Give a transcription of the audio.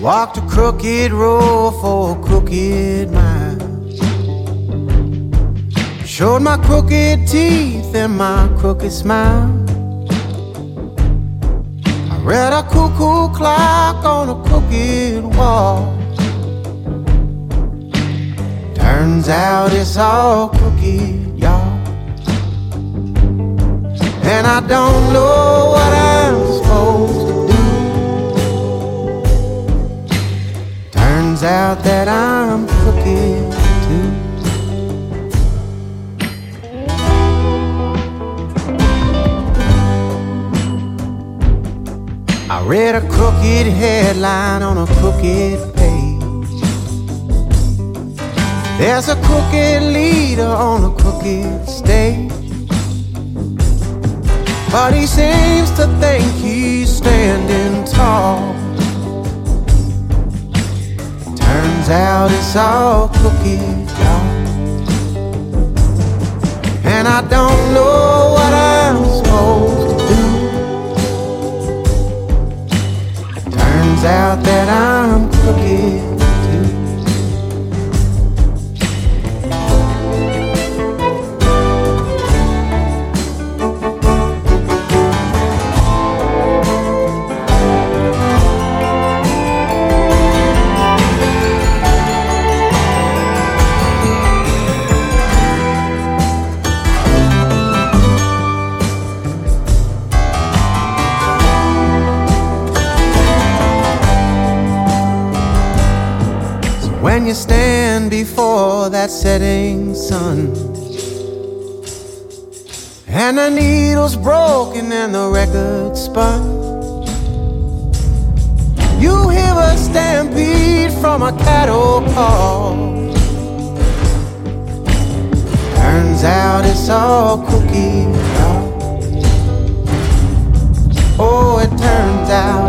Walked a crooked road for a crooked mile. Showed my crooked teeth and my crooked smile. I read a cuckoo clock on a crooked wall. Turns out it's all crooked, y'all. And I don't know what I'm supposed to do. Turns out that I'm crooked too. I read a crooked headline on a crooked page. There's a crooked leader on a crooked stage, but he seems to think he's standing tall. Turns out it's all crooked, y'all. And I don't know what I'm supposed to do. Turns out that I'm crooked. When you stand before that setting sun, and the needle's broken and the record spun, you hear a stampede from a cattle call. Turns out it's all crooked, y'all. Oh, it turns out